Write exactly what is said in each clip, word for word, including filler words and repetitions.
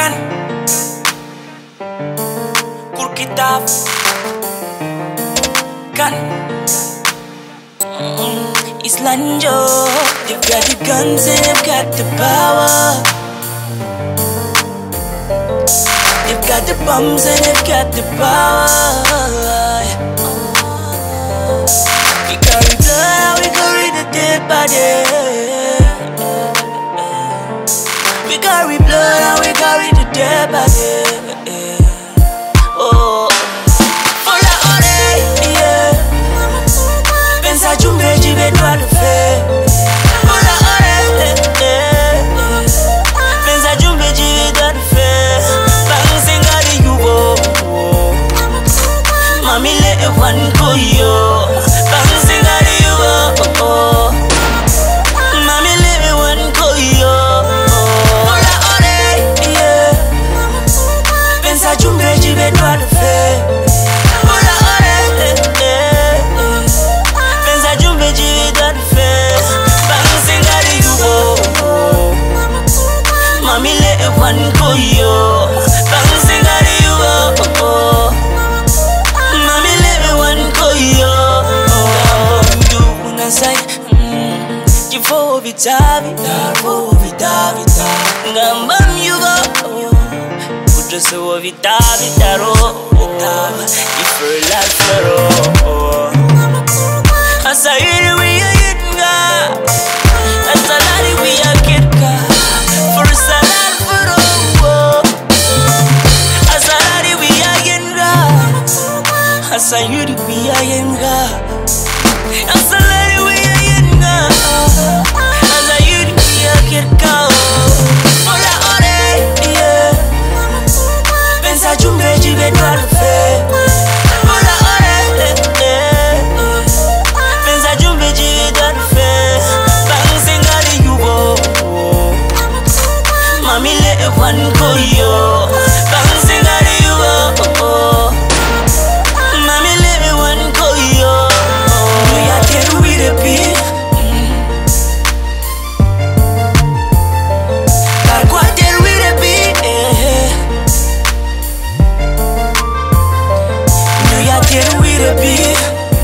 Kan Kurkitap Kan mm, Islanjo. They've got the guns and they've got the power. They've got the bombs and they've got the power. We carry blood, we carry the dead body. We carry blood and we carry the dead body. Oh, for la ore, yeah. Pensa jumbe jive doit le faire. For la ore, yeah. Pensa jumbe jive doit le faire. Bang singa di yubo. Mami le one koyo. Bang singa di yubo. Mami le one koyo. Jumbe jive doit le faire. Oh la ore, pensa jumbe jive doit le faire. Bang singa di yubo. Mami le one koyo. Bang singa di yubo. Mami le one koyo. Du unasai, jifo vitavi, darbo vitavi, ngambam yubo. So vita vita ro, if you like fero. Asayiri we are yinga, asalari we are kitka. For salad fero, asalari we are yinga, asayiri we are yinga, asalari we are yinga, asayiri we are kitka. Pensa jumbe jive doit le faire. Oh la ore, pensa jumbe jive doit le faire. Bang singa di yubo. Mami le one koyo. Bang singa di yubo. Mami le one koyo. Do ya get with the beat? Car quoi get with the beat? Get with a beat.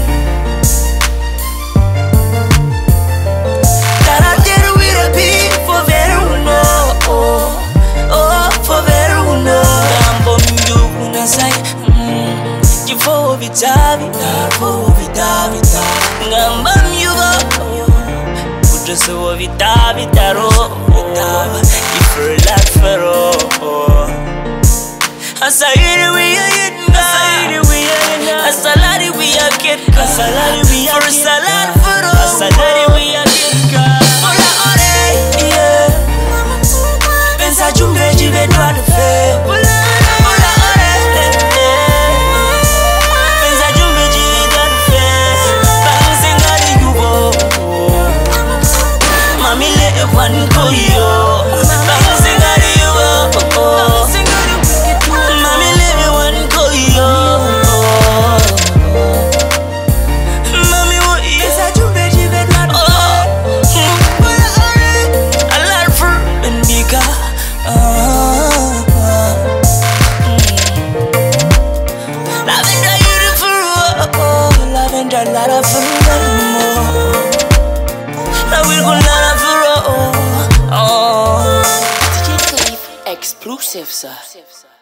Gotta get with a beat for veruno. Oh, oh, for veruno. Gambo mdu unasai. Jifo vitavi, darbo vitavi, ngamba myugo. Udraso vitavi, daro. Ifre like fero. Asayiri we are yinga. Asalari we are kitka. Asalari we are for salad fero. Asalari we are kitka. For la ore, yeah. Pensa jumbe jive doit le faire. For la ore, pensa jumbe jive doit le faire. Bang singa di yubo. Mami le one koyo. Bang singa di yubo. Mami le one koyo. Lara for more. I will go Lara for oh. D J Cleve exclusive, sir.